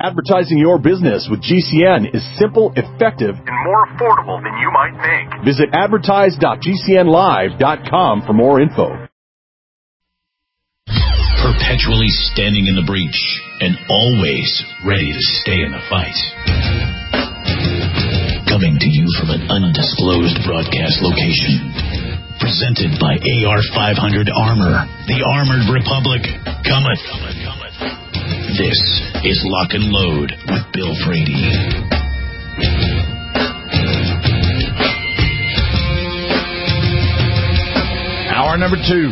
Advertising your business with GCN is simple, effective, and more affordable than you might think. Visit advertise.gcnlive.com for more info. Perpetually standing in the breach and always ready to stay in the fight. Coming to you from an undisclosed broadcast location. Presented by AR-500 Armor, the Armored Republic cometh. This is Lock and Load with Bill Frady. Hour number 2.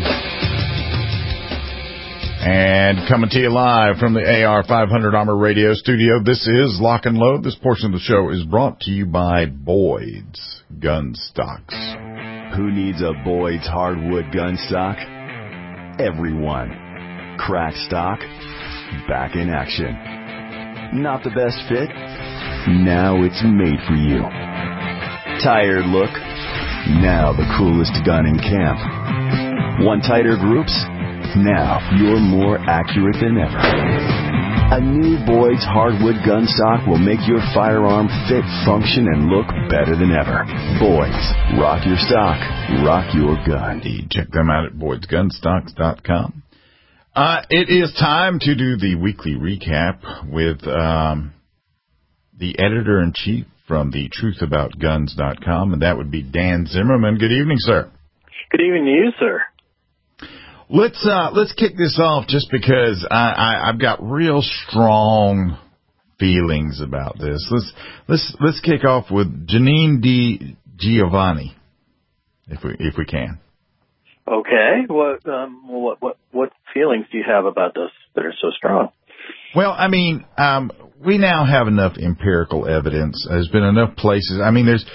And coming to you live from the AR-500 Armor Radio Studio, this is Lock and Load. This portion of the show is brought to you by Boyd's Gun Stocks. Who needs a Boyd's hardwood gun stock? Everyone. Crack stock, back in action. Not the best fit? Now it's made for you. Tired look? Now the coolest gun in camp. Want tighter groups? Now you're more accurate than ever. A new Boyd's hardwood gun stock will make your firearm fit, function, and look better than ever. Boyd's. Rock your stock. Rock your gun. Check them out at boydsgunstocks.com. It is time to do the weekly recap with the editor-in-chief from the truthaboutguns.com, and that would be Dan Zimmerman. Good evening, sir. Good evening to you, sir. Let's kick this off just because I've got real strong feelings about this. Let's kick off with Janine DiGiovanni, if we can. Okay. What feelings do you have about this that are so strong? Well, I mean, we now have enough empirical evidence. There's been enough places. I mean, there's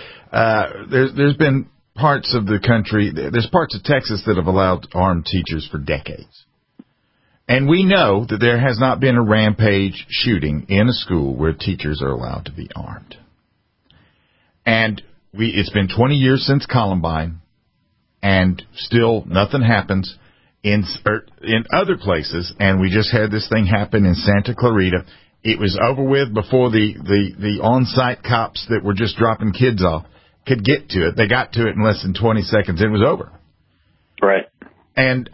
been parts of the country, there's parts of Texas that have allowed armed teachers for decades. And we know that there has not been a rampage shooting in a school where teachers are allowed to be armed. And it's been 20 years since Columbine, and still nothing happens in other places. And we just had this thing happen in Santa Clarita. It was over with before the on-site cops that were just dropping kids off could get to it. They got to it in less than 20 seconds. It was over. Right. And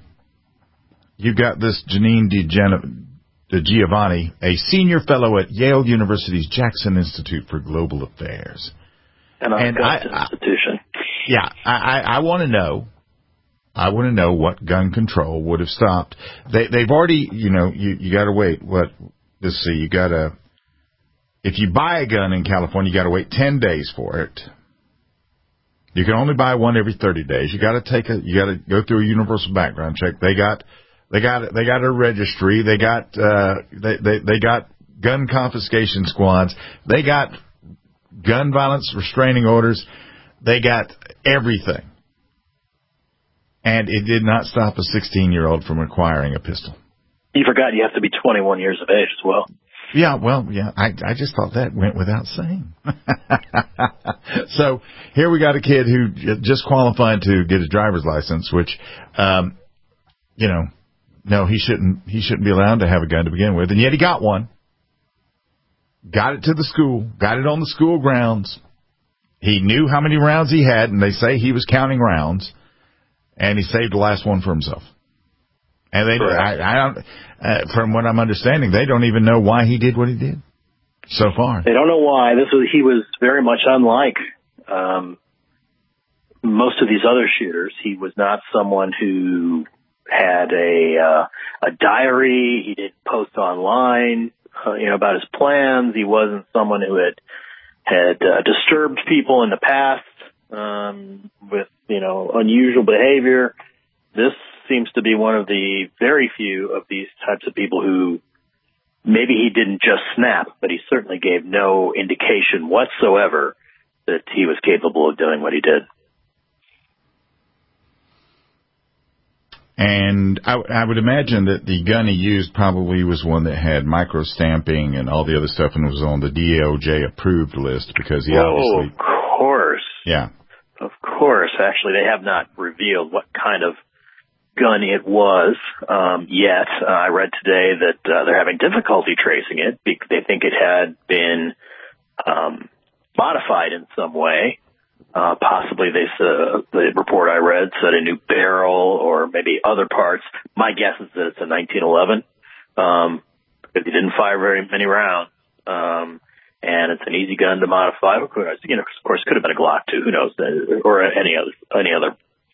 you got this Janine DiGiovanni, a senior fellow at Yale University's Jackson Institute for Global Affairs. An august institution. Yeah, I want to know. I want to know what gun control would have stopped. They've already, you got to wait. Let's see, you got to. If you buy a gun in California, you got to wait 10 days for it. You can only buy one every 30 days. You got to go through a universal background check. They got a registry. They got gun confiscation squads. They got gun violence restraining orders. They got everything. And it did not stop a 16-year-old from acquiring a pistol. You forgot you have to be 21 years of age as well. Yeah, well, yeah, I just thought that went without saying. So here we got a kid who just qualified to get his driver's license, which, no, he shouldn't be allowed to have a gun to begin with, and yet he got one. Got it to the school, got it on the school grounds. He knew how many rounds he had, and they say he was counting rounds, and he saved the last one for himself. And they, I don't, from what I'm understanding, they don't even know why he did what he did so far. They don't know why. He was very much unlike most of these other shooters. He was not someone who had a diary. He didn't post online, about his plans. He wasn't someone who had disturbed people in the past with unusual behavior. This seems to be one of the very few of these types of people who maybe he didn't just snap, but he certainly gave no indication whatsoever that he was capable of doing what he did. And I would imagine that the gun he used probably was one that had micro-stamping and all the other stuff and was on the DOJ approved list because he obviously... of course. Yeah. Of course. Actually, they have not revealed what kind of gun it was yet. I read today that they're having difficulty tracing it. They had been modified in some way. Possibly the report I read said a new barrel or maybe other parts. My guess is that it's a 1911 because he didn't fire very many rounds. And it's an easy gun to modify. Of course, it could have been a Glock too. Who knows? Or any other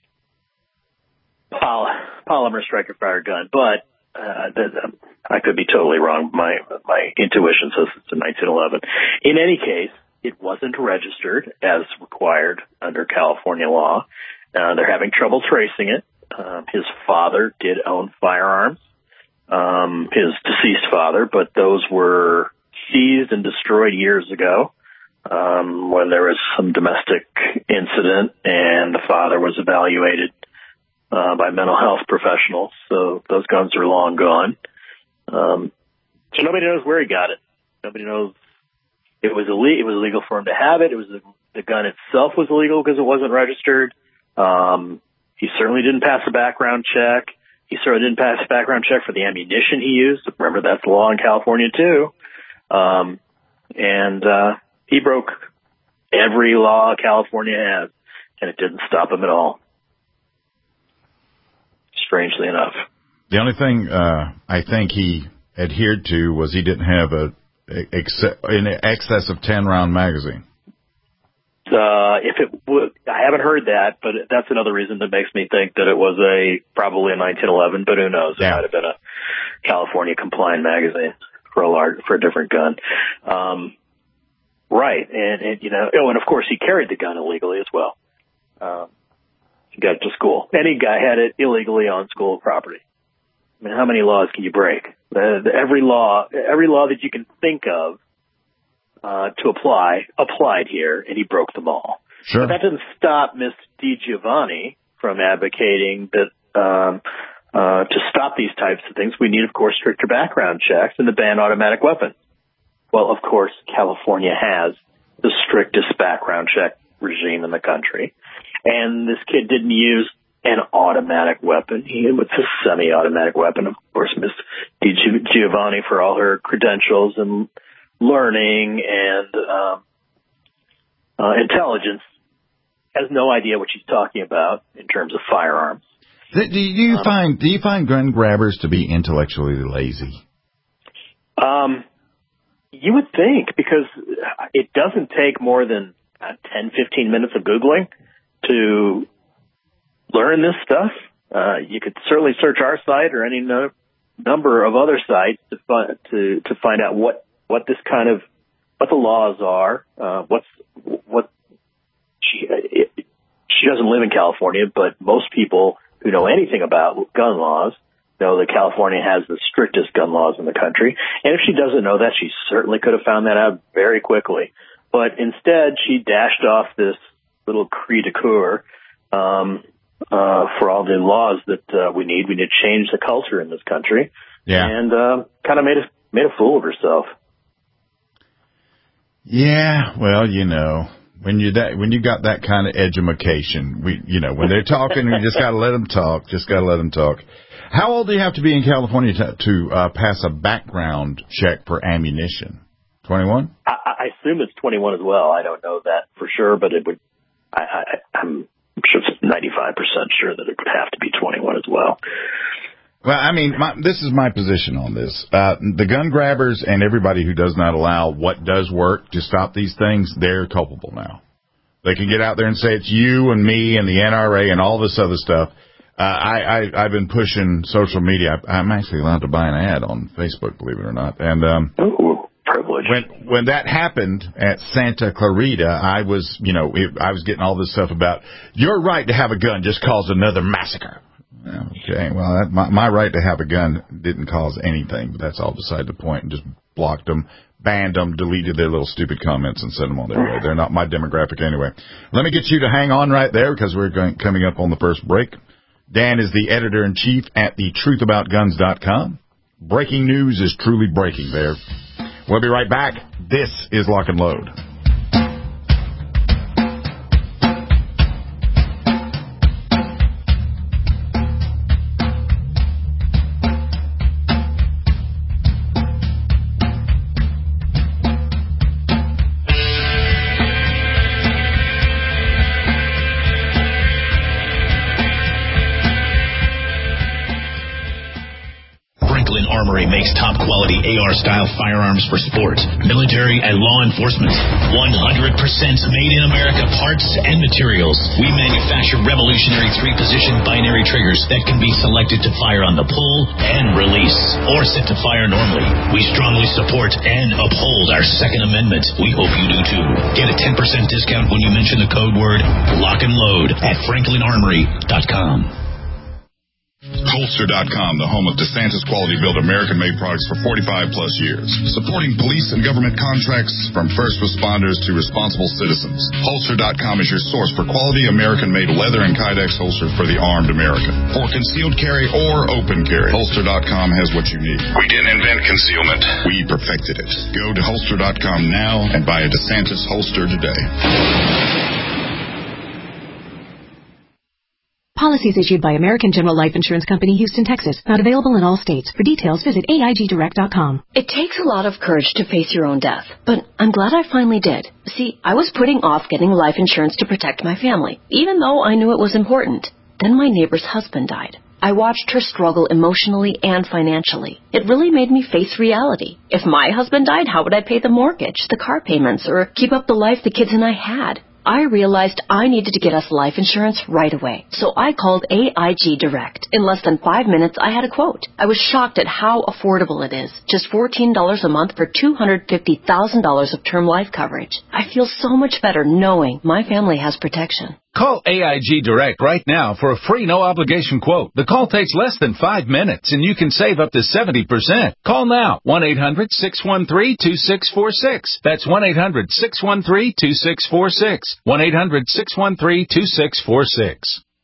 polymer striker fire gun. But I could be totally wrong. My intuition says it's a 1911. In any case, it wasn't registered as required under California law. They're having trouble tracing it. His father did own firearms, his deceased father, but those were seized and destroyed years ago when there was some domestic incident and the father was evaluated by mental health professionals. So those guns are long gone. So nobody knows where he got it. Nobody knows. It was illegal for him to have it. It was the gun itself was illegal because it wasn't registered. He certainly didn't pass a background check. He certainly didn't pass a background check for the ammunition he used. Remember, that's the law in California too. He broke every law California has, and it didn't stop him at all. Strangely enough. The only thing I think he adhered to was he didn't have in excess of 10-round magazine. If it would, I haven't heard that, but that's another reason that makes me think that it was probably a 1911, but who knows? It might have been a California compliant magazine for a different gun. Right. And of course he carried the gun illegally as well. He got it to school. Any guy had it illegally on school property. I mean, how many laws can you break? Every law that you can think of to applied here, and he broke them all. Sure. But that didn't stop Ms. DiGiovanni from advocating that to stop these types of things, we need, of course, stricter background checks and to ban automatic weapons. Well, of course, California has the strictest background check regime in the country, and this kid didn't use an automatic weapon. He was a semi-automatic weapon. Of course, Ms. DiGiovanni, for all her credentials and learning and intelligence, has no idea what she's talking about in terms of firearms. Do you find gun grabbers to be intellectually lazy? You would think, because it doesn't take more than 10, 15 minutes of Googling to learn this stuff. You could certainly search our site or any number of other sites to find out what the laws are. She doesn't live in California, but most people who know anything about gun laws know that California has the strictest gun laws in the country. And if she doesn't know that, she certainly could have found that out very quickly. But instead, she dashed off this little cri de coeur for all the laws that we need. We need to change the culture in this country. Yeah. And kind of made a fool of herself. Yeah, well, when you got that kind of edumacation, when they're talking, you just got to let them talk. Just got to let them talk. How old do you have to be in California to pass a background check for ammunition? 21? I assume it's 21 as well. I don't know that for sure, but it would. I'm sure it's 95% sure that it would have to be 21 as well. Well, I mean, this is my position on this. The gun grabbers and everybody who does not allow what does work to stop these things, they're culpable now. They can get out there and say it's you and me and the NRA and all this other stuff. I've been pushing social media. I'm actually allowed to buy an ad on Facebook, believe it or not. And ooh, privilege. When that happened at Santa Clarita, I was getting all this stuff about your right to have a gun just caused another massacre. Okay, well, my right to have a gun didn't cause anything, but that's all beside the point, and just blocked them, banned them, deleted their little stupid comments, and sent them on their way. They're not my demographic anyway. Let me get you to hang on right there, because we're coming up on the first break. Dan is the editor-in-chief at thetruthaboutguns.com. Breaking news is truly breaking there. We'll be right back. This is Lock and Load. quality AR-style firearms for sport, military, and law enforcement. 100% made in America parts and materials. We manufacture revolutionary 3-position binary triggers that can be selected to fire on the pull and release, or set to fire normally. We strongly support and uphold our Second Amendment. We hope you do too. Get a 10% discount when you mention the code word Lock and Load at FranklinArmory.com. Holster.com, the home of DeSantis quality-built American-made products for 45-plus years. Supporting police and government contracts from first responders to responsible citizens. Holster.com is your source for quality American-made leather and Kydex holsters for the armed American. For concealed carry or open carry, Holster.com has what you need. We didn't invent concealment. We perfected it. Go to Holster.com now and buy a DeSantis holster today. Policies issued by American General Life Insurance Company, Houston, Texas. Not available in all states. For details, visit AIGDirect.com. It takes a lot of courage to face your own death, but I'm glad I finally did. See, I was putting off getting life insurance to protect my family, even though I knew it was important. Then my neighbor's husband died. I watched her struggle emotionally and financially. It really made me face reality. If my husband died, how would I pay the mortgage, the car payments, or keep up the life the kids and I had? I realized I needed to get us life insurance right away. So I called AIG Direct. In less than 5 minutes, I had a quote. I was shocked at how affordable it is. Just $14 a month for $250,000 of term life coverage. I feel so much better knowing my family has protection. Call AIG Direct right now for a free no-obligation quote. The call takes less than 5 minutes, and you can save up to 70%. Call now, 1-800-613-2646. That's 1-800-613-2646. 1-800-613-2646.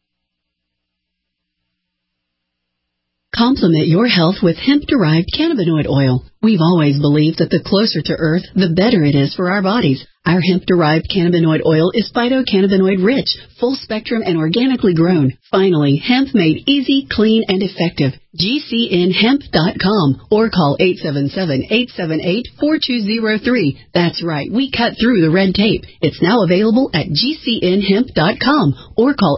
Complement your health with hemp-derived cannabinoid oil. We've always believed that the closer to Earth, the better it is for our bodies. Our hemp-derived cannabinoid oil is phytocannabinoid-rich, full-spectrum, and organically grown. Finally, hemp made easy, clean, and effective. GCNhemp.com or call 877-878-4203. That's right, we cut through the red tape. It's now available at GCNhemp.com or call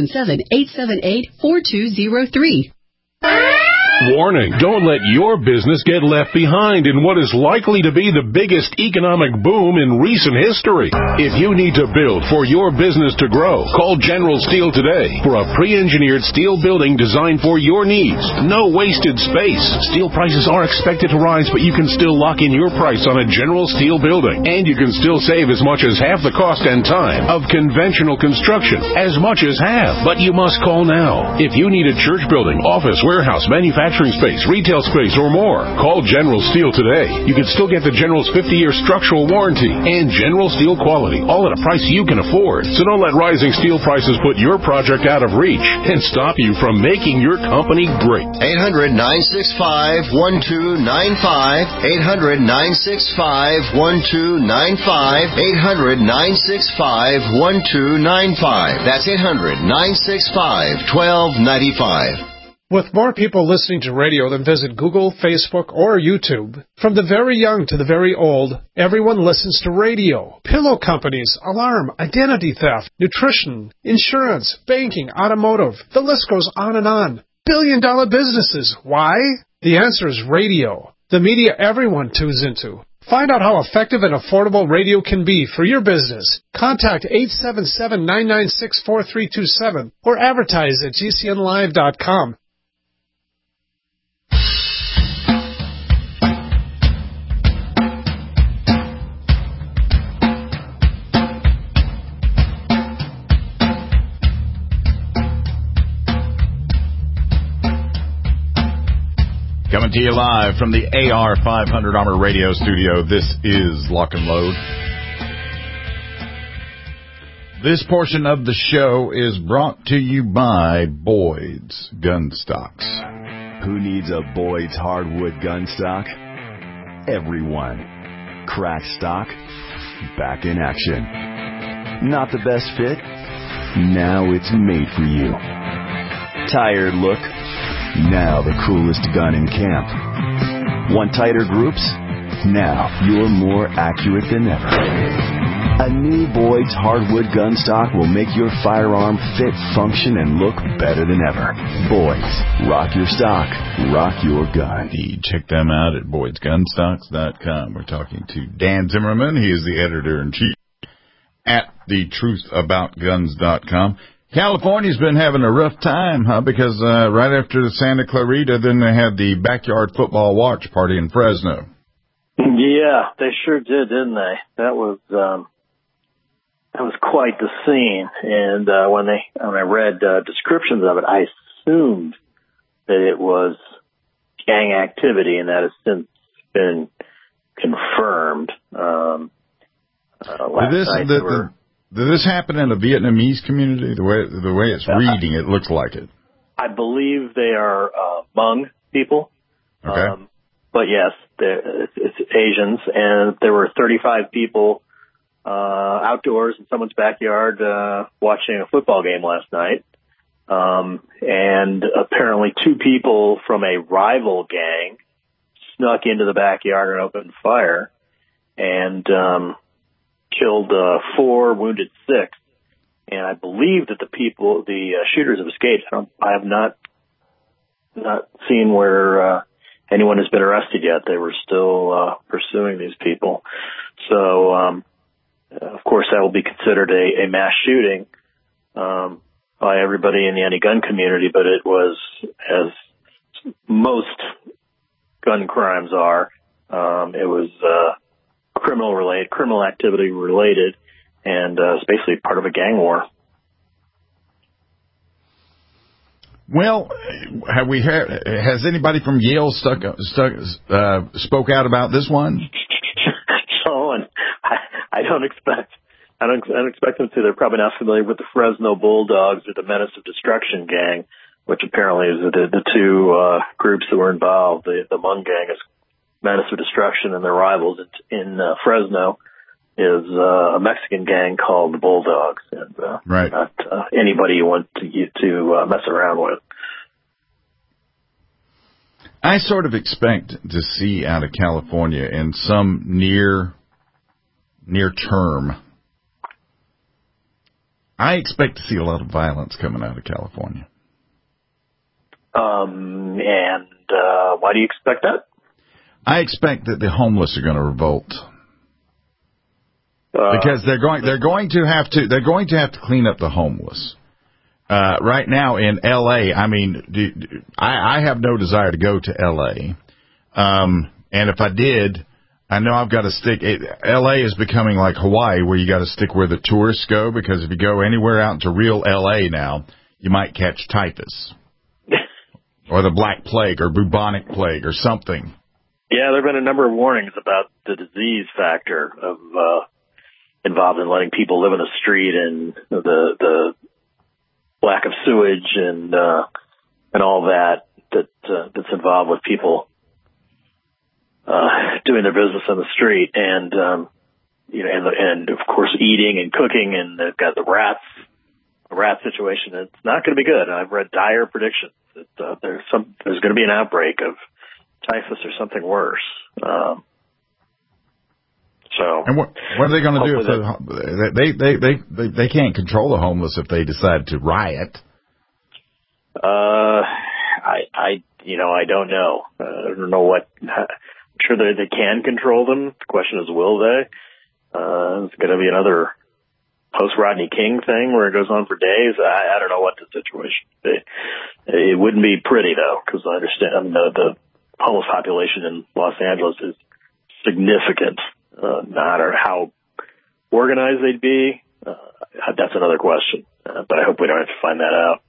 877-878-4203. Warning, don't let your business get left behind in what is likely to be the biggest economic boom in recent history. If you need to build for your business to grow, call General Steel today for a pre-engineered steel building designed for your needs. No wasted space. Steel prices are expected to rise, but you can still lock in your price on a General Steel building. And you can still save as much as half the cost and time of conventional construction. As much as half. But you must call now. If you need a church building, office, warehouse, manufacturing space, retail space, or more, call General Steel today. You can still get the General's 50-year structural warranty and General Steel quality, all at a price you can afford. So don't let rising steel prices put your project out of reach and stop you from making your company great. 800-965-1295. 800-965-1295. 800-965-1295. That's 800-965-1295. With more people listening to radio than visit Google, Facebook, or YouTube, from the very young to the very old, everyone listens to radio. Pillow companies, alarm, identity theft, nutrition, insurance, banking, automotive. The list goes on and on. Billion-dollar businesses. Why? The answer is radio. The media everyone tunes into. Find out how effective and affordable radio can be for your business. Contact 877-996-4327 or advertise at GCNlive.com. Coming to you live from the AR500 Armor Radio Studio, this is Lock and Load. This portion of the show is brought to you by Boyd's Gun Stocks. Who needs a Boyd's hardwood gun stock? Everyone. Crack stock, back in action. Not the best fit? Now it's made for you. Tired look? Now the coolest gun in camp. Want tighter groups? Now you're more accurate than ever. A new Boyd's hardwood gun stock will make your firearm fit, function, and look better than ever. Boyd's. Rock your stock. Rock your gun. Check them out at Boyd'sGunstocks.com. We're talking to Dan Zimmerman. He is the editor-in-chief at thetruthAboutGuns.com. California's been having a rough time, huh? Because right after the Santa Clarita, then they had the backyard football watch party in Fresno. Yeah, they sure did, didn't they? That was quite the scene. And when I read descriptions of it, I assumed that it was gang activity, and that has since been confirmed. Did this happen in a Vietnamese community? The way it's reading, it looks like it. I believe they are Hmong people. Okay. But yes, it's Asians, and there were 35 people outdoors in someone's backyard watching a football game last night. And apparently 2 people from a rival gang snuck into the backyard and opened fire and killed 4, wounded 6. And I believe that the shooters have escaped. I have not seen where anyone has been arrested yet. They were still pursuing these people. So, of course, that will be considered a mass shooting by everybody in the anti-gun community, but it was, as most gun crimes are, it was criminal activity related, and it's basically part of a gang war. Well, has anybody from Yale spoke out about this one? No, and I don't expect them to. They're probably not familiar with the Fresno Bulldogs or the Menace of Destruction gang, which apparently is the 2 groups that were involved. The Hmong gang is Menace of Destruction, and their rivals in Fresno is a Mexican gang called the Bulldogs, and right. Not anybody you want to mess around with. I sort of expect to see out of California in some near term. I expect to see a lot of violence coming out of California. And why do you expect that? I expect that the homeless are going to revolt. Because they're going to have to clean up the homeless. Right now in L.A., I mean, I have no desire to go to L.A. And if I did, I know I've got to stick. L.A. is becoming like Hawaii, where you got to stick where the tourists go, because if you go anywhere out into real L.A. now, you might catch typhus or the Black Plague or bubonic plague or something. Yeah, there have been a number of warnings about the disease factor of involved in letting people live in the street, and the lack of sewage and all that's involved with people doing their business on the street, and and of course eating and cooking, and they've got the rat situation. It's not going to be good. I've read dire predictions that there's going to be an outbreak of typhus or something worse. And what are they going to do if they can't control the homeless if they decide to riot? I don't know. I don't know what. I'm sure they can control them. The question is, will they? It's going to be another post-Rodney King thing where it goes on for days. I don't know what the situation is. It wouldn't be pretty, though, because I understand the homeless population in Los Angeles is significant. No matter how organized they'd be, that's another question. But I hope we don't have to find that out.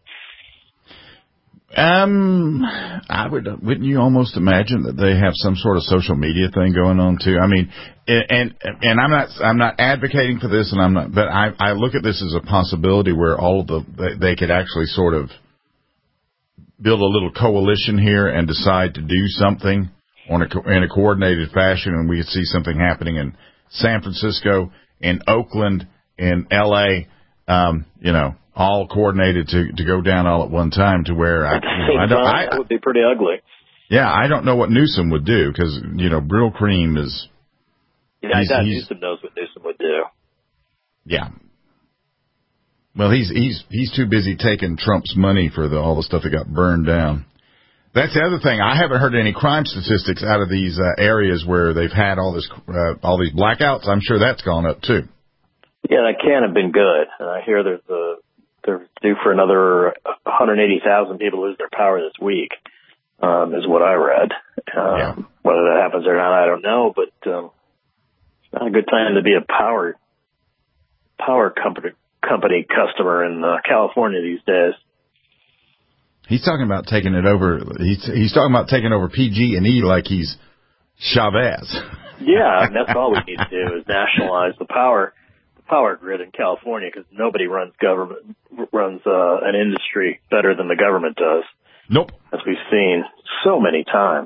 Wouldn't you almost imagine that they have some sort of social media thing going on too? I mean, and I'm not advocating for this, but I look at this as a possibility where they could actually sort of build a little coalition here and decide to do something in a coordinated fashion, and we could see something happening in San Francisco, in Oakland, in L.A., all coordinated to go down all at one time, to where that would be pretty ugly. Yeah, I don't know what Newsom would do, because Brill Cream is. Yeah, I doubt Newsom knows what Newsom would do. Yeah. Well, he's too busy taking Trump's money for all the stuff that got burned down. That's the other thing. I haven't heard any crime statistics out of these areas where they've had all these blackouts. I'm sure that's gone up too. Yeah, that can have been good. I hear they're due for another 180,000 people lose their power this week, is what I read. Whether that happens or not, I don't know. But it's not a good time to be a power company customer in California these days. He's talking about taking it over. He's talking about taking over PG&E like he's Chavez. Yeah, and that's all we need to do is nationalize the power grid in California, because nobody runs an industry better than the government does. Nope. As we've seen so many times.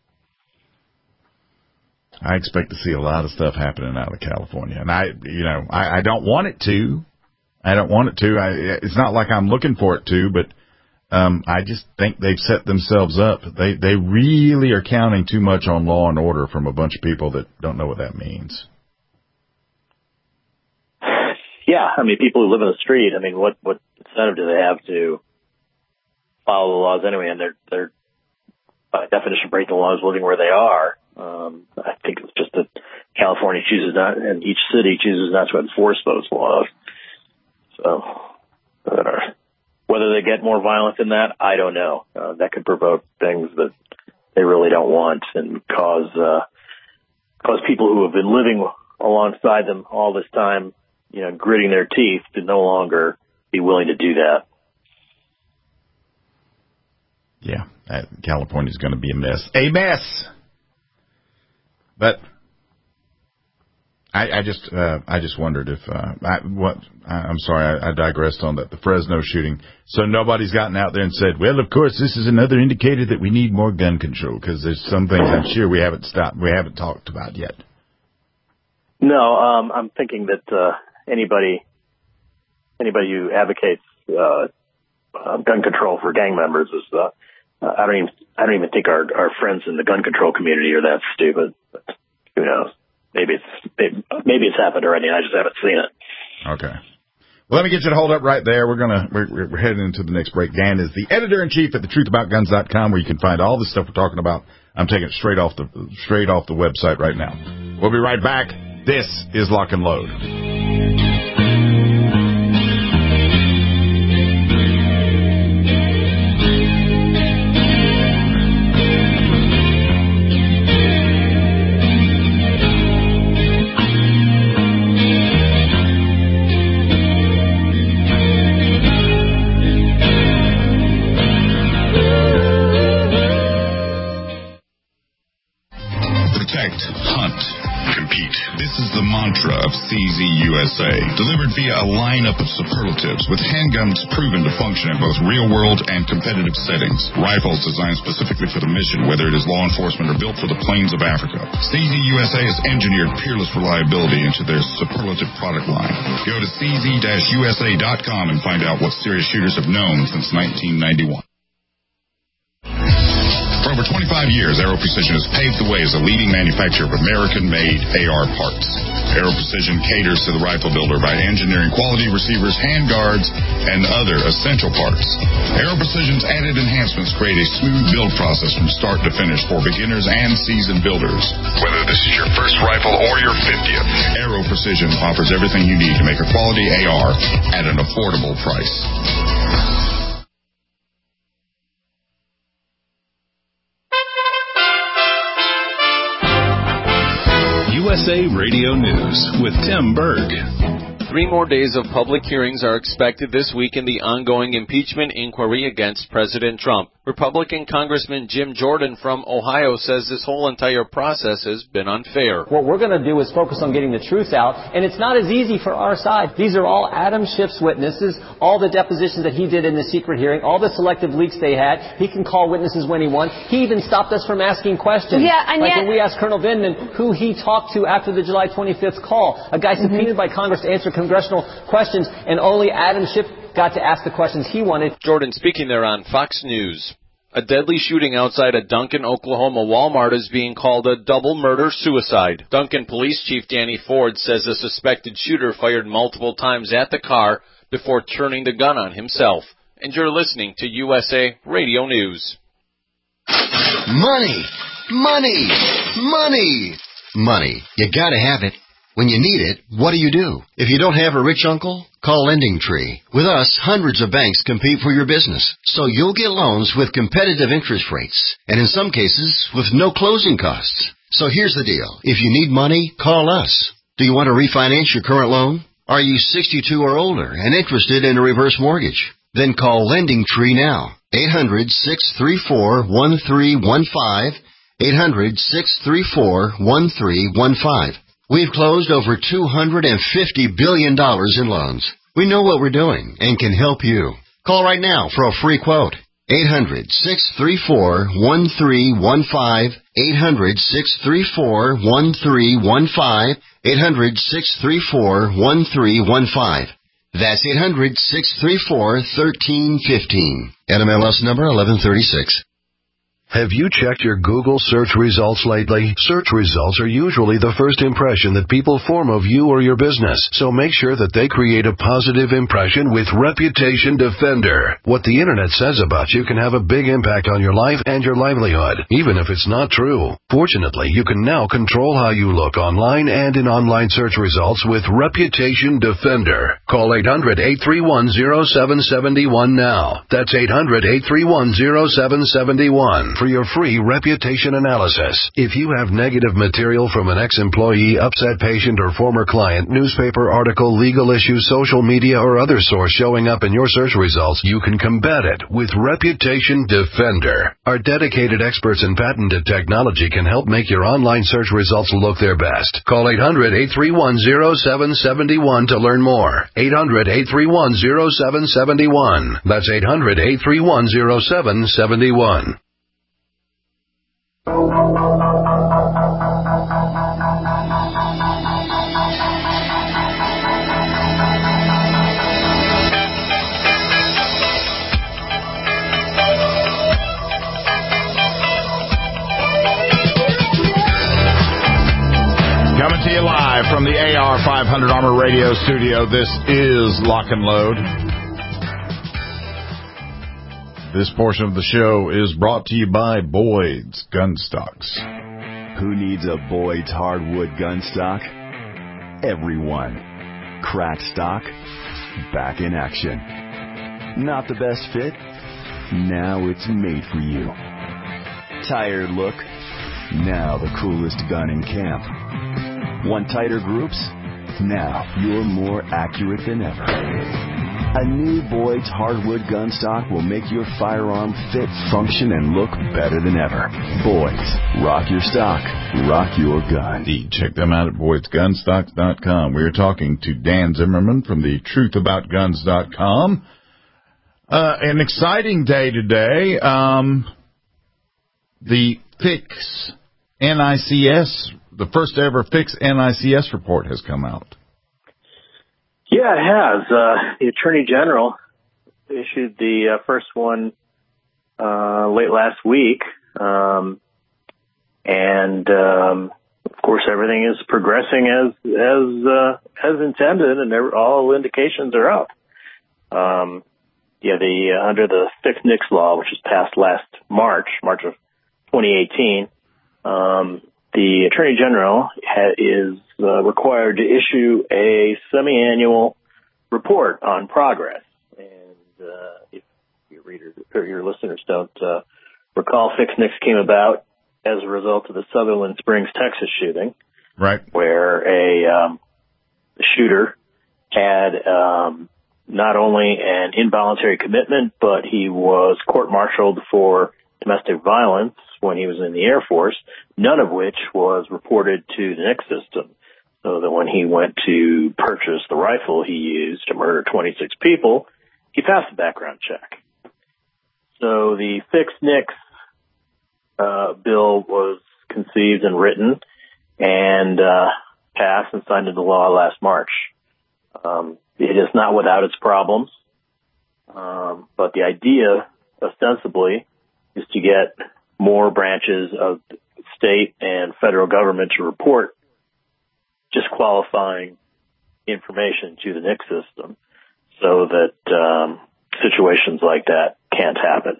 I expect to see a lot of stuff happening out of California, and I don't want it to. I don't want it to. It's not like I'm looking for it to, but I just think they've set themselves up. They really are counting too much on law and order from a bunch of people that don't know what that means. Yeah, I mean, people who live in the street, I mean, what incentive do they have to follow the laws anyway? And they're by definition breaking the laws living where they are. I think it's just that California chooses not, and each city chooses not to enforce those laws. So, whether they get more violent than that, I don't know. That could provoke things that they really don't want and cause people who have been living alongside them all this time, gritting their teeth, to no longer be willing to do that. Yeah, California's going to be a mess. A mess! But I just wondered if I'm sorry, I digressed on that. The Fresno shooting. So nobody's gotten out there and said, well, of course, this is another indicator that we need more gun control, because there's some things I'm sure we haven't talked about yet. No, I'm thinking that anybody who advocates gun control for gang members is I don't even think our friends in the gun control community are that stupid. But who knows? Maybe it's happened already, and I just haven't seen it. Okay. Well, let me get you to hold up right there. We're heading into the next break. Dan is the editor-in-chief at thetruthaboutguns.com, where you can find all the stuff we're talking about. I'm taking it straight off the website right now. We'll be right back. This is Lock and Load. CZ USA, delivered via a lineup of superlatives with handguns proven to function in both real-world and competitive settings. Rifles designed specifically for the mission, whether it is law enforcement or built for the plains of Africa. CZ USA has engineered peerless reliability into their superlative product line. Go to cz-usa.com and find out what serious shooters have known since 1991. For over 25 years, Aero Precision has paved the way as a leading manufacturer of American-made AR parts. Aero Precision caters to the rifle builder by engineering quality receivers, handguards, and other essential parts. Aero Precision's added enhancements create a smooth build process from start to finish for beginners and seasoned builders. Whether this is your first rifle or your 50th, Aero Precision offers everything you need to make a quality AR at an affordable price. USA Radio News with Tim Berg. 3 more days of public hearings are expected this week in the ongoing impeachment inquiry against President Trump. Republican Congressman Jim Jordan from Ohio says this whole entire process has been unfair. What we're going to do is focus on getting the truth out, and it's not as easy for our side. These are all Adam Schiff's witnesses, all the depositions that he did in the secret hearing, all the selective leaks they had. He can call witnesses when he wants. He even stopped us from asking questions. Yeah, and like when we asked Colonel Vindman who he talked to after the July 25th call, a guy subpoenaed by Congress to answer congressional questions, and only Adam Schiff got to ask the questions he wanted. Jordan speaking there on Fox News. A deadly shooting outside a Duncan, Oklahoma Walmart is being called a double murder-suicide. Duncan Police Chief Danny Ford says the suspected shooter fired multiple times at the car before turning the gun on himself. And you're listening to USA Radio News. Money! Money! Money! Money. You gotta have it. When you need it, what do? If you don't have a rich uncle, call LendingTree. With us, hundreds of banks compete for your business, so you'll get loans with competitive interest rates, and in some cases, with no closing costs. So here's the deal. If you need money, call us. Do you want to refinance your current loan? Are you 62 or older and interested in a reverse mortgage? Then call LendingTree now. 800-634-1315. 800-634-1315. We've closed over $250 billion in loans. We know what we're doing and can help you. Call right now for a free quote. 800-634-1315. 800-634-1315. 800-634-1315. That's 800-634-1315. NMLS number 1136. Have you checked your Google search results lately? Search results are usually the first impression that people form of you or your business, so make sure that they create a positive impression with Reputation Defender. What the internet says about you can have a big impact on your life and your livelihood, even if it's not true. Fortunately, you can now control how you look online and in online search results with Reputation Defender. Call 800-831-0771 now. That's 800-831-0771. For your free reputation analysis. If you have negative material from an ex-employee, upset patient, or former client, newspaper article, legal issue, social media, or other source showing up in your search results, you can combat it with Reputation Defender. Our dedicated experts in patented technology can help make your online search results look their best. Call 800-831-0771 to learn more. 800-831-0771. That's 800-831-0771. Coming to you live from the AR500 Armor Radio Studio, this is Lock and Load. This portion of the show is brought to you by Boyd's Gun Stocks. Who needs a Boyd's hardwood gun stock? Everyone. Crack stock, back in action. Not the best fit? Now it's made for you. Tired look? Now the coolest gun in camp. Want tighter groups? Now you're more accurate than ever. A new Boyd's hardwood gun stock will make your firearm fit, function, and look better than ever. Boyd's. Rock your stock. Rock your gun. Check them out at Boyd'sGunstocks.com. We are talking to Dan Zimmerman from the TruthAboutGuns.com. An exciting day today. The Fix NICS, the first ever Fix NICS report has come out. Yeah, it has. The Attorney General issued the first one late last week, and of course everything is progressing as intended, and all indications are up. Under the Fix-Nix law, which was passed last March of 2018. The Attorney General is required to issue a semi-annual report on progress. And if your readers or your listeners don't recall, Fix-Nix came about as a result of the Sutherland Springs, Texas shooting, right, where a shooter had not only an involuntary commitment, but he was court-martialed for domestic violence when he was in the Air Force, none of which was reported to the NICS system. So that when he went to purchase the rifle he used to murder 26 people, he passed the background check. So the Fix-Nix bill was conceived and written and passed and signed into law last March. It is not without its problems, but the idea, ostensibly, is to get more branches of state and federal government to report disqualifying information to the NICS system so that situations like that can't happen.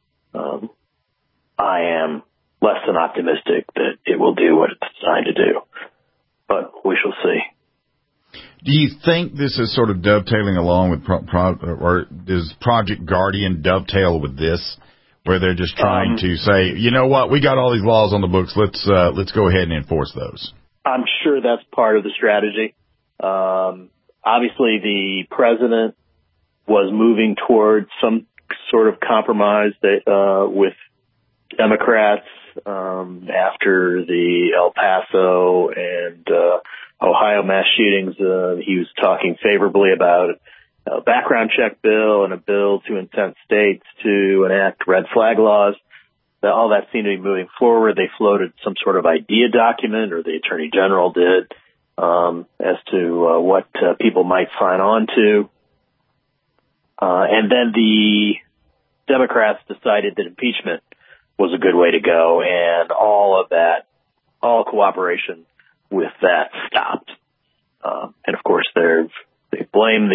I am less than optimistic that it will do what it's designed to do, but we shall see. Do you think this is sort of dovetailing along with, or does Project Guardian dovetail with this, where they're just trying to say, you know what, we got all these laws on the books, let's go ahead and enforce those? I'm sure that's part of the strategy. Obviously, the president was moving towards some sort of compromise with Democrats after the El Paso and Ohio mass shootings. He was talking favorably about a background check bill and a bill to incent states to enact red flag laws. All that seemed to be moving forward. They floated some sort of idea document, or the Attorney General did, as to what people might sign on to. And then the Democrats decided that impeachment was a good way to go, and all cooperation with that stopped. And of course, they blamed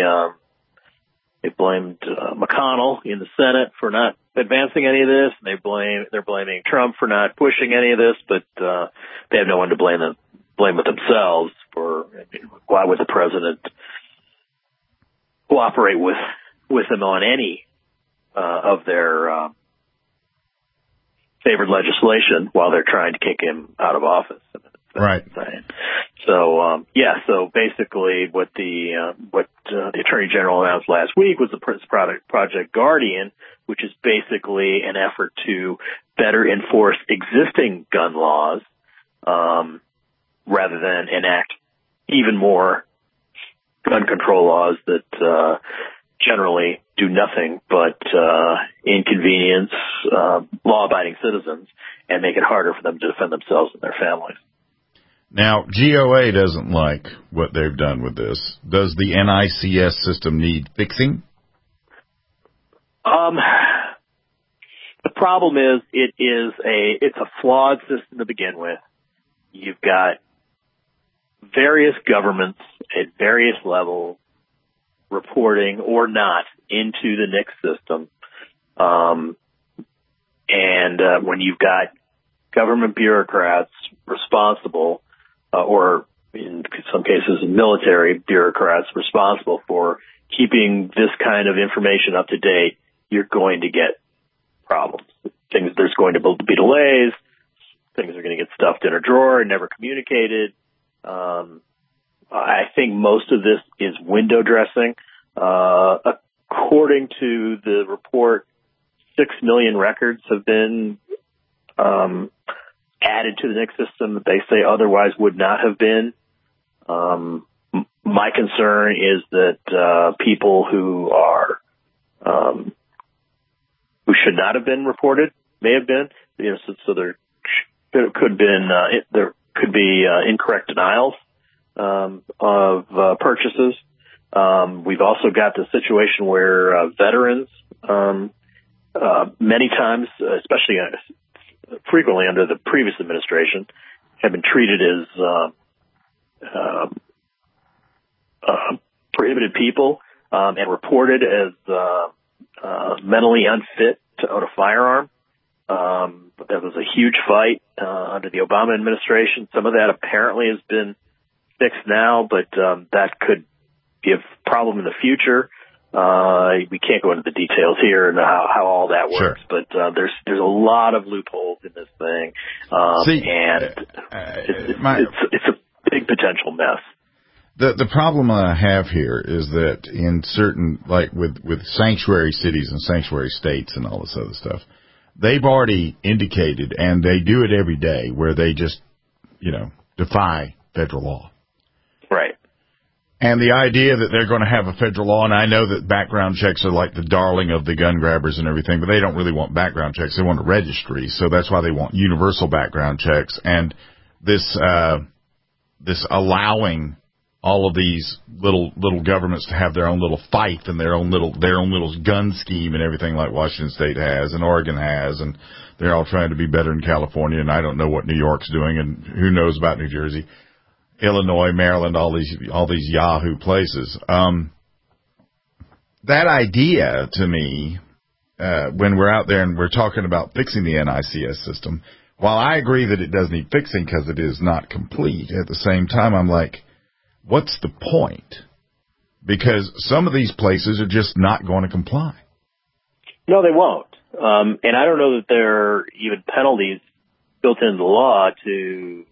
McConnell in the Senate for not advancing any of this, and they're blaming Trump for not pushing any of this, but they have no one to blame but themselves for. Why would the president cooperate with them on any of their favored legislation while they're trying to kick him out of office? Right. So so basically, what the Attorney General announced last week was the Project Guardian, which is basically an effort to better enforce existing gun laws, rather than enact even more gun control laws that generally do nothing but inconvenience law-abiding citizens and make it harder for them to defend themselves and their families. Now, GOA doesn't like what they've done with this. Does the NICS system need fixing? The problem is it's a flawed system to begin with. You've got various governments at various levels reporting or not into the NICS system. And when you've got government bureaucrats responsible, or in some cases military bureaucrats responsible for keeping this kind of information up to date, you're going to get problems. There's going to be delays. Things are going to get stuffed in a drawer and never communicated. I think most of this is window dressing. According to the report, 6 million records have been added to the NICS system that they say otherwise would not have been. My concern is that people who should not have been reported may have been. So there could be incorrect denials of purchases. We've also got the situation where veterans, many times, especially frequently under the previous administration, have been treated as prohibited people and reported as mentally unfit to own a firearm. There was a huge fight under the Obama administration. Some of that apparently has been fixed now, but that could be a problem in the future. We can't go into the details here and how all that works, sure. But there's a lot of loopholes in this thing, it's a big potential mess. The problem I have here is that in certain, like with sanctuary cities and sanctuary states and all this other stuff, they've already indicated, and they do it every day, where they just, defy federal law. Right. And the idea that they're going to have a federal law, and I know that background checks are like the darling of the gun grabbers and everything, but they don't really want background checks. They want a registry. So that's why they want universal background checks. And this allowing all of these little governments to have their own little fight and their own little gun scheme and everything like Washington State has and Oregon has, and they're all trying to be better in California, and I don't know what New York's doing, and who knows about New Jersey, Illinois, Maryland, all these Yahoo places. That idea to me, when we're out there and we're talking about fixing the NICS system, while I agree that it does need fixing because it is not complete, at the same time I'm like, what's the point? Because some of these places are just not going to comply. No, they won't. And I don't know that there are even penalties built into the law to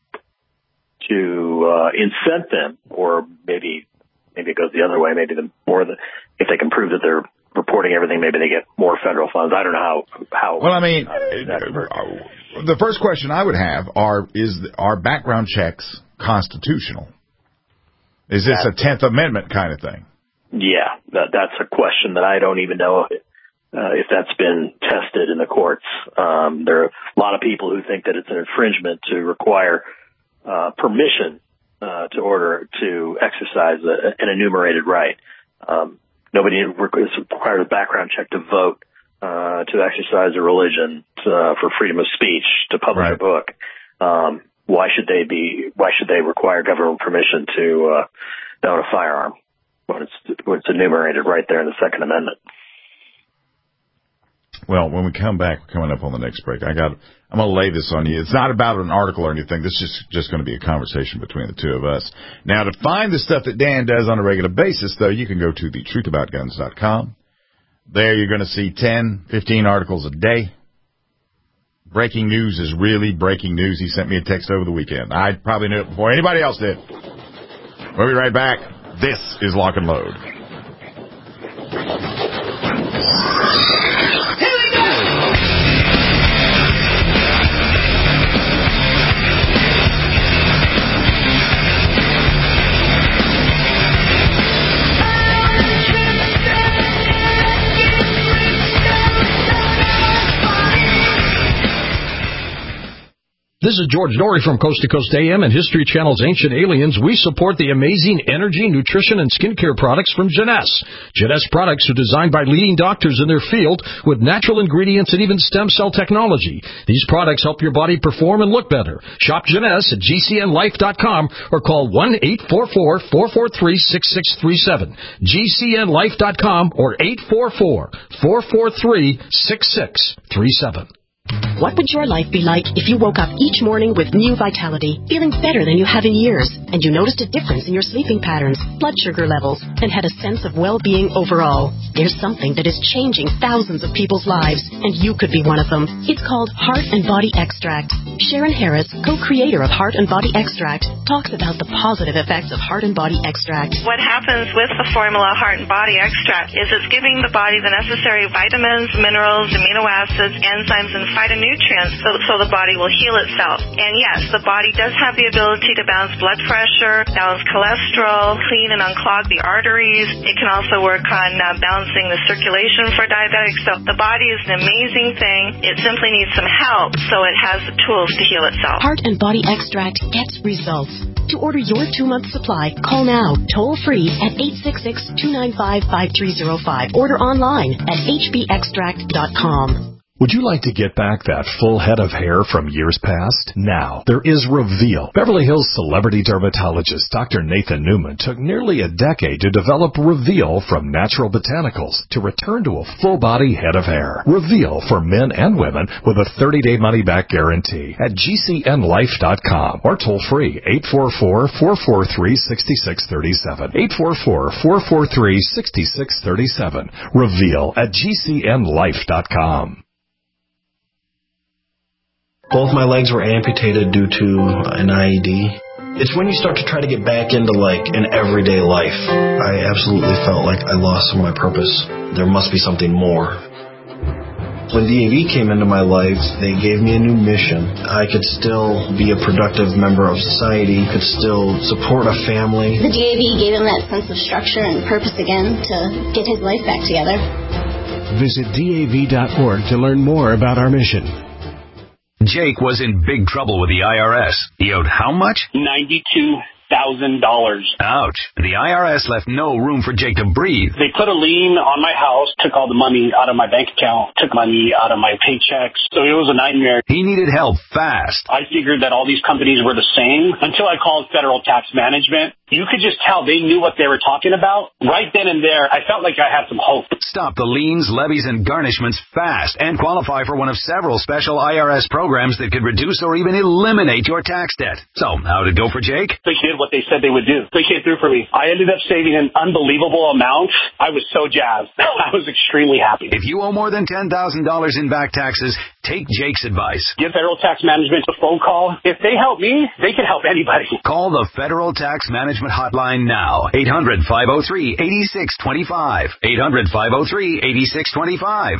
incent them, or maybe it goes the other way. Maybe if they can prove that they're reporting everything, maybe they get more federal funds. I don't know how. Well, I mean, the first question I would have are background checks constitutional? Is this a 10th Amendment kind of thing? Yeah, that's a question that I don't even know if that's been tested in the courts. There are a lot of people who think that it's an infringement to require permission to order to exercise an enumerated right. Nobody requires a background check to vote, to exercise a religion, for freedom of speech, to publish a book. Why should they require government permission to own a firearm when it's enumerated right there in the Second Amendment? Well, when we come back, we're coming up on the next break. I'm going to lay this on you. It's not about an article or anything. This is just going to be a conversation between the two of us. Now, to find the stuff that Dan does on a regular basis, though, you can go to thetruthaboutguns.com. There you're going to see 10, 15 articles a day. Breaking news is really breaking news. He sent me a text over the weekend. I probably knew it before anybody else did. We'll be right back. This is Lock and Load. This is George Norrie from Coast to Coast AM and History Channel's Ancient Aliens. We support the amazing energy, nutrition, and skincare products from Jeunesse. Jeunesse products are designed by leading doctors in their field with natural ingredients and even stem cell technology. These products help your body perform and look better. Shop Jeunesse at GCNlife.com or call 1-844-443-6637. GCNlife.com or 844-443-6637. What would your life be like if you woke up each morning with new vitality, feeling better than you have in years, and you noticed a difference in your sleeping patterns, blood sugar levels, and had a sense of well-being overall? There's something that is changing thousands of people's lives, and you could be one of them. It's called Heart and Body Extract. Sharon Harris, co-creator of Heart and Body Extract, talks about the positive effects of Heart and Body Extract. What happens with the formula Heart and Body Extract is it's giving the body the necessary vitamins, minerals, amino acids, enzymes, and phytonutrients so the body will heal itself. And yes, the body does have the ability to balance blood pressure, balance cholesterol, clean and unclog the arteries. It can also work on balancing the circulation for diabetics. So the body is an amazing thing. It simply needs some help so it has the tools to heal itself. Heart and Body Extract gets results. To order your 2-month supply, call now, toll free at 866-295-5305. Order online at hbextract.com. Would you like to get back that full head of hair from years past? Now, there is Reveal. Beverly Hills celebrity dermatologist Dr. Nathan Newman took nearly a decade to develop Reveal from natural botanicals to return to a full-body head of hair. Reveal for men and women with a 30-day money-back guarantee at GCNlife.com or toll free 844-443-6637. 844-443-6637. Reveal at GCNlife.com. Both my legs were amputated due to an IED. It's when you start to try to get back into, an everyday life. I absolutely felt like I lost some of my purpose. There must be something more. When DAV came into my life, they gave me a new mission. I could still be a productive member of society, could still support a family. The DAV gave him that sense of structure and purpose again to get his life back together. Visit DAV.org to learn more about our mission. Jake was in big trouble with the IRS. He owed how much? $92,000. Ouch. The IRS left no room for Jake to breathe. They put a lien on my house, took all the money out of my bank account, took money out of my paychecks. So it was a nightmare. He needed help fast. I figured that all these companies were the same until I called Federal Tax Management. You could just tell they knew what they were talking about. Right then and there, I felt like I had some hope. Stop the liens, levies, and garnishments fast and qualify for one of several special IRS programs that could reduce or even eliminate your tax debt. So, how'd it go for Jake? They did what they said they would do. They came through for me. I ended up saving an unbelievable amount. I was so jazzed. I was extremely happy. If you owe more than $10,000 in back taxes, take Jake's advice. Give Federal Tax Management a phone call. If they help me, they can help anybody. Call the Federal Tax Management Hotline now. 800-503-8625. 800-503-8625.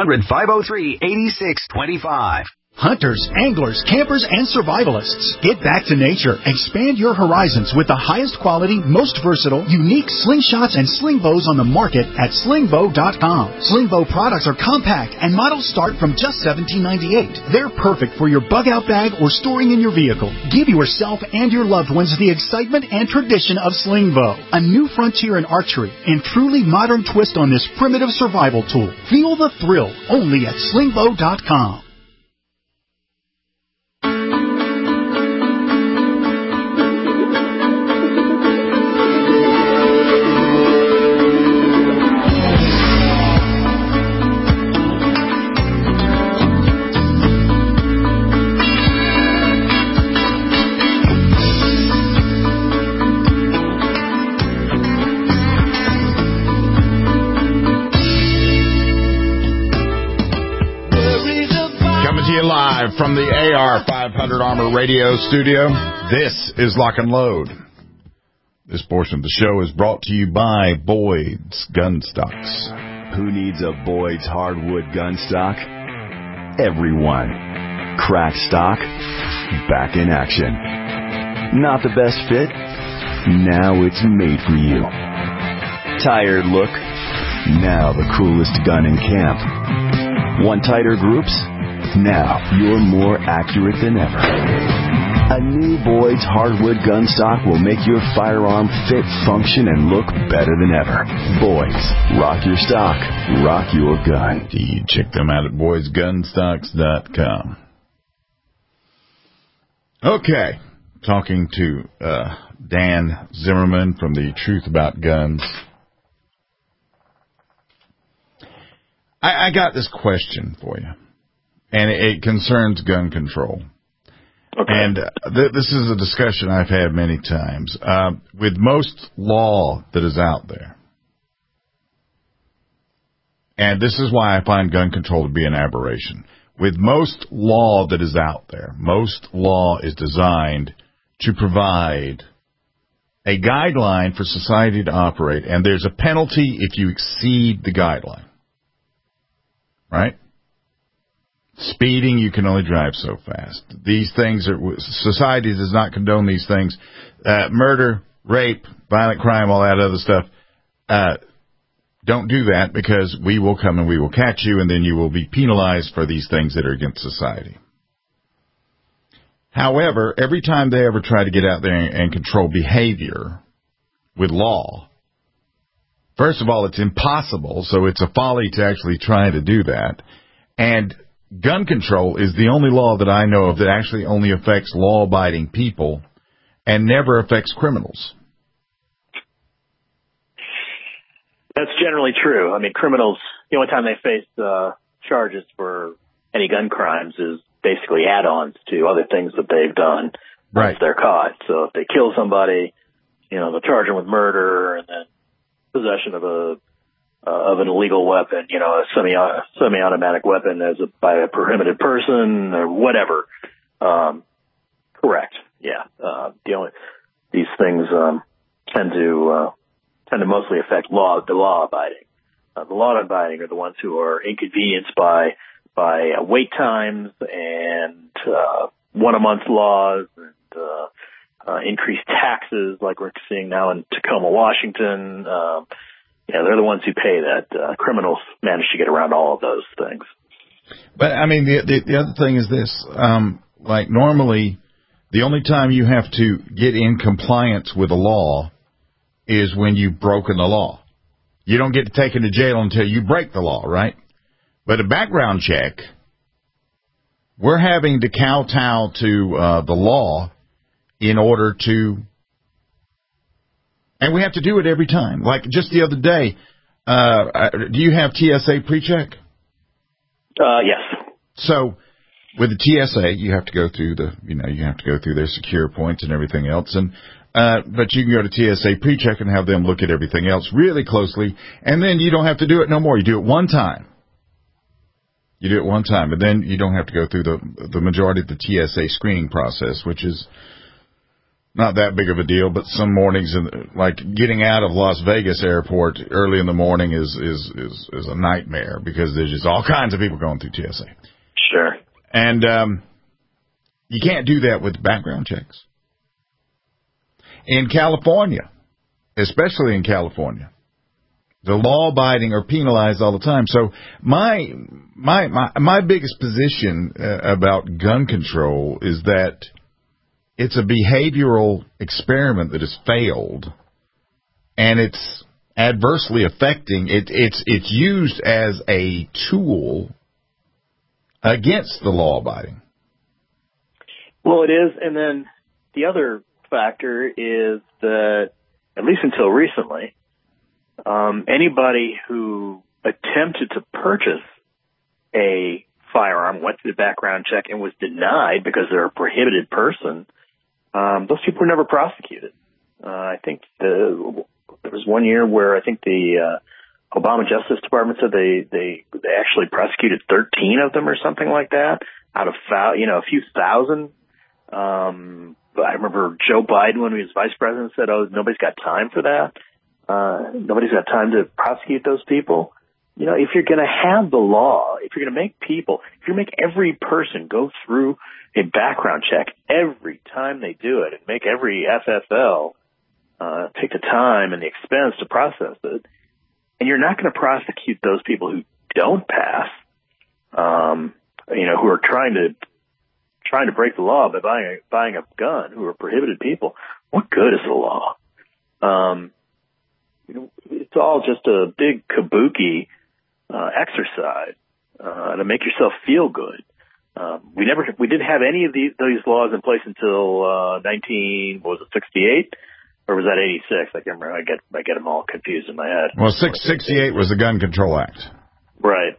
800-503-8625. Hunters, anglers, campers, and survivalists. Get back to nature. Expand your horizons with the highest quality, most versatile, unique slingshots and sling bows on the market at slingbow.com. Slingbow products are compact and models start from just $17.98. They're perfect for your bug out bag or storing in your vehicle. Give yourself and your loved ones the excitement and tradition of Slingbow, a new frontier in archery and truly modern twist on this primitive survival tool. Feel the thrill only at slingbow.com. Live from the AR 500 Armor Radio Studio, this is Lock and Load. This portion of the show is brought to you by Boyd's Gun Stocks. Who needs a Boyd's hardwood gun stock? Everyone. Crack stock, back in action. Not the best fit? Now it's made for you. Tired look? Now the coolest gun in camp. Want tighter groups? Now you're more accurate than ever. A new Boyd's hardwood gun stock will make your firearm fit, function, and look better than ever. Boyd's. Rock your stock. Rock your gun. Check them out at boydsgunstocks.com. Okay. Talking to Dan Zimmerman from the Truth About Guns. I got this question for you. And it concerns gun control. Okay. And this is a discussion I've had many times. With most law that is out there, and this is why I find gun control to be an aberration. With most law that is out there, most law is designed to provide a guideline for society to operate, and there's a penalty if you exceed the guideline. Right? Speeding, you can only drive so fast. These things society does not condone these things. Murder, rape, violent crime, all that other stuff. Don't do that, because we will come and we will catch you, and then you will be penalized for these things that are against society. However, every time they ever try to get out there and control behavior with law, first of all, it's impossible, so it's a folly to actually try to do that. And gun control is the only law that I know of that actually only affects law-abiding people and never affects criminals. That's generally true. I mean, criminals, the only time they face charges for any gun crimes is basically add-ons to other things that they've done once they're caught. So if they kill somebody, they'll charge them with murder and then possession of an illegal weapon, a semi-automatic weapon by a prohibited person or whatever. Correct. Yeah. These things tend to mostly affect the law-abiding. The law-abiding are the ones who are inconvenienced by wait times and one-a-month laws and increased taxes, like we're seeing now in Tacoma, Washington. They're the ones who pay that. Criminals manage to get around all of those things. But, I mean, the other thing is this. Like, normally, The only time you have to get in compliance with a law is when you've broken the law. You don't get taken to jail until you break the law, right? But a background check, we're having to kowtow to the law in order to, and we have to do it every time. Like just the other day, do you have TSA pre-check? Yes. So with the TSA, you have to go through you have to go through their secure points and everything else, and but you can go to TSA pre-check and have them look at everything else really closely, and then you don't have to do it no more. You do it one time. You do it one time, and then you don't have to go through the majority of the TSA screening process, which is not that big of a deal. But some mornings, like getting out of Las Vegas airport early in the morning is a nightmare because there's just all kinds of people going through TSA. Sure. And you can't do that with background checks. In California, especially in California, the law-abiding are penalized all the time. So my biggest position about gun control is that it's a behavioral experiment that has failed, and it's adversely affecting. It's used as a tool against the law-abiding. Well, it is, and then the other factor is that, at least until recently, anybody who attempted to purchase a firearm went through the background check and was denied because they're a prohibited person. Those people were never prosecuted. I think there was one year where I think the Obama Justice Department said they actually prosecuted 13 of them or something like that out of a few thousand. I remember Joe Biden, when he was vice president, said, "Oh, nobody's got time for that. Nobody's got time to prosecute those people." You know, if you're going to have the law, if you're going to make every person go through a background check every time they do it, and make every FFL take the time and the expense to process it, and you're not going to prosecute those people who don't pass, who are trying to break the law by buying a gun, who are prohibited people, what good is the law? It's all just a big kabuki exercise to make yourself feel good. We didn't have any of these laws in place until 68, or was that 86? I can't remember. I get them all confused in my head. Well, 68 was the Gun Control Act. Right.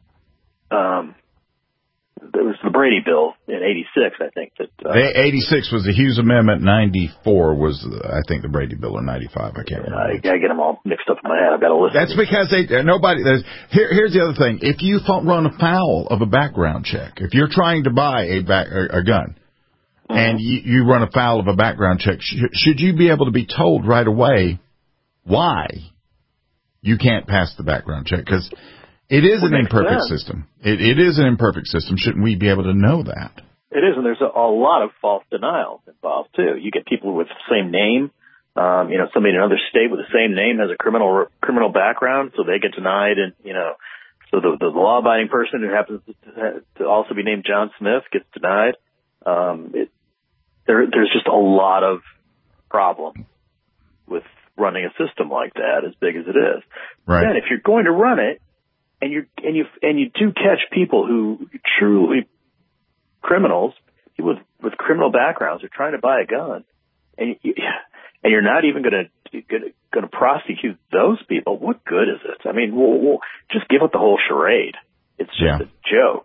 There was the Brady Bill in 86, I think. 86 was the Hughes Amendment. 94 was, I think, the Brady Bill, or 95. I can't remember. I get them all mixed up in my head. I've got to listen. That's because here's the other thing. If you run afoul of a background check, if you're trying to buy a gun, and you run afoul of a background check, should you be able to be told right away why you can't pass the background check? Because it is an imperfect system. It is an imperfect system. Shouldn't we be able to know that? It is, and there's a lot of false denials involved, too. You get people with the same name. Somebody in another state with the same name has a criminal background, so they get denied. And, so the law-abiding person who happens to also be named John Smith gets denied. There's just a lot of problems with running a system like that, as big as it is. Right. Then, if you're going to run it, and you do catch people who truly criminals, people with criminal backgrounds, are trying to buy a gun, and you're not even going to prosecute those people. What good is it? I mean, we'll just give up the whole charade. It's just a joke.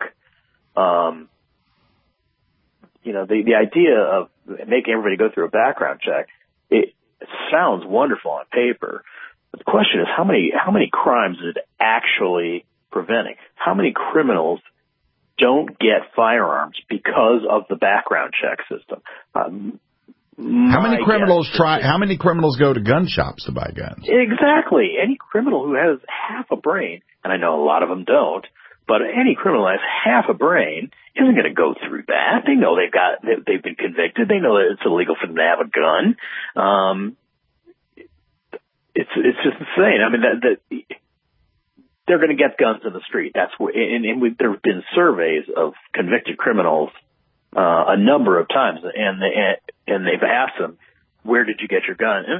The idea of making everybody go through a background check, it sounds wonderful on paper. But the question is, how many crimes is it actually preventing? How many criminals don't get firearms because of the background check system? How many criminals go to gun shops to buy guns? Exactly. Any criminal who has half a brain, and I know a lot of them don't, but any criminal who has half a brain isn't going to go through that. They know they've been convicted. They know that it's illegal for them to have a gun. It's just insane. I mean, they're going to get guns in the street. That's where, and there have been surveys of convicted criminals a number of times, and they've asked them, where did you get your gun?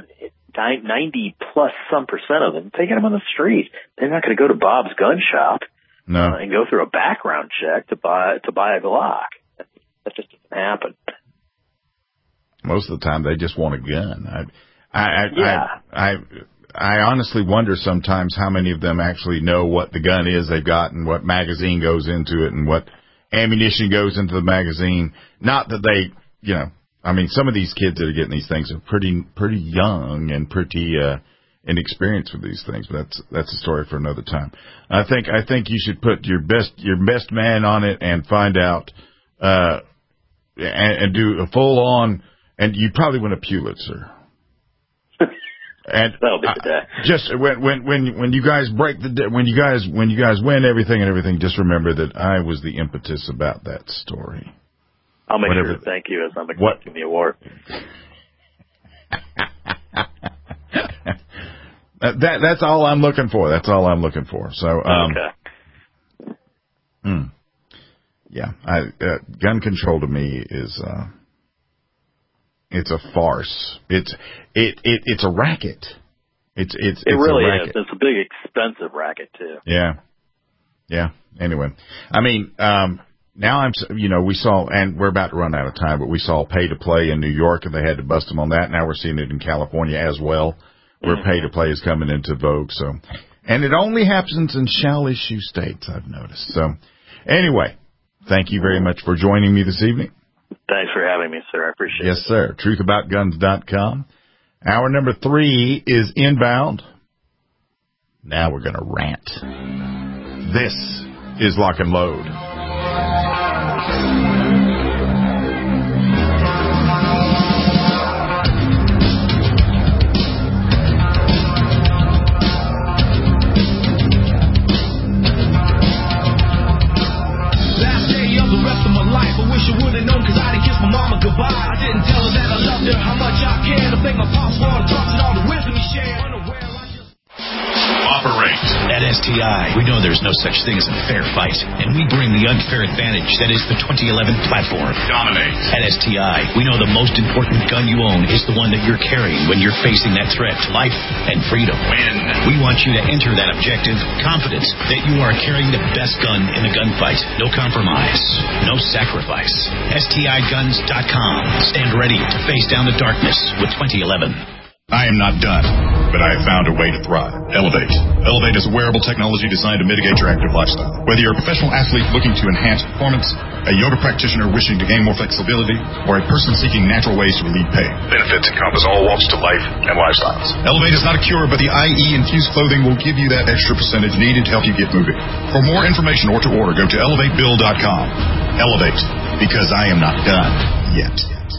90+% of them, they get them on the street. They're not going to go to Bob's gun shop and go through a background check to buy a Glock. That just doesn't happen. Most of the time, they just want a gun. I honestly wonder sometimes how many of them actually know what the gun is they've got and what magazine goes into it and what ammunition goes into the magazine. Not that they, some of these kids that are getting these things are pretty young and pretty inexperienced with these things, but that's a story for another time. I think you should put your best man on it and find out and do a full on, and you probably win a Pulitzer. And that'll be the day. Just when you guys when you guys win everything, just remember that I was the impetus about that story. I'll make sure to thank you as I'm accepting the award. That's all I'm looking for. That's all I'm looking for. So okay. Yeah, gun control to me is it's a farce. It's a racket. It really a racket. Is. It's a big expensive racket too. Yeah. Anyway, now we saw, and we're about to run out of time, but we saw pay to play in New York, and they had to bust them on that. Now we're seeing it in California as well, where pay to play is coming into vogue. So, and it only happens in shall-issue states, I've noticed. So, anyway, thank you very much for joining me this evening. Thanks for having me, sir. I appreciate it. Yes, sir. TruthAboutGuns.com. Hour number 3 is inbound. Now we're going to rant. This is Lock and Load. Last day of the rest of my life, I wish I would have known, cause I didn't kiss my mama goodbye. I didn't tell her that I loved her, how much I cared. I think my pops wanted to talk and all the wisdom he shared. Operate. At STI, we know there's no such thing as a fair fight, and we bring the unfair advantage that is the 2011 platform. Dominate. At STI, we know the most important gun you own is the one that you're carrying when you're facing that threat to life and freedom. Win. We want you to enter that objective confident that you are carrying the best gun in the gunfight. No compromise. No sacrifice. STIGuns.com. Stand ready to face down the darkness with 2011. I am not done, but I have found a way to thrive. Elevate. Elevate is a wearable technology designed to mitigate your active lifestyle. Whether you're a professional athlete looking to enhance performance, a yoga practitioner wishing to gain more flexibility, or a person seeking natural ways to relieve pain, benefits encompass all walks to life and lifestyles. Elevate is not a cure, but the IE-infused clothing will give you that extra percentage needed to help you get moving. For more information or to order, go to elevatebill.com. Elevate, because I am not done yet.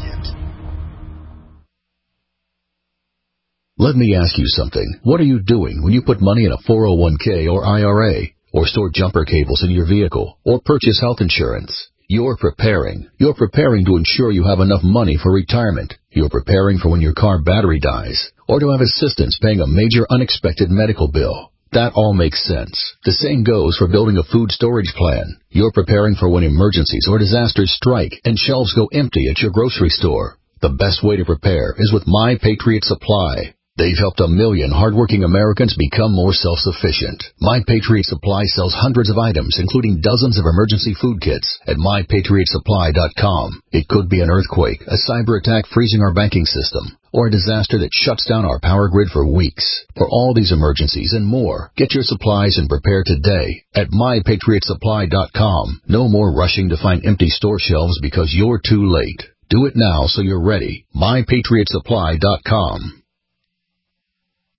Let me ask you something. What are you doing when you put money in a 401k or IRA, or store jumper cables in your vehicle, or purchase health insurance? You're preparing. You're preparing to ensure you have enough money for retirement. You're preparing for when your car battery dies, or to have assistance paying a major unexpected medical bill. That all makes sense. The same goes for building a food storage plan. You're preparing for when emergencies or disasters strike and shelves go empty at your grocery store. The best way to prepare is with My Patriot Supply. They've helped 1 million hardworking Americans become more self-sufficient. My Patriot Supply sells hundreds of items, including dozens of emergency food kits at MyPatriotSupply.com. It could be an earthquake, a cyber attack freezing our banking system, or a disaster that shuts down our power grid for weeks. For all these emergencies and more, get your supplies and prepare today at MyPatriotSupply.com. No more rushing to find empty store shelves because you're too late. Do it now so you're ready. MyPatriotSupply.com.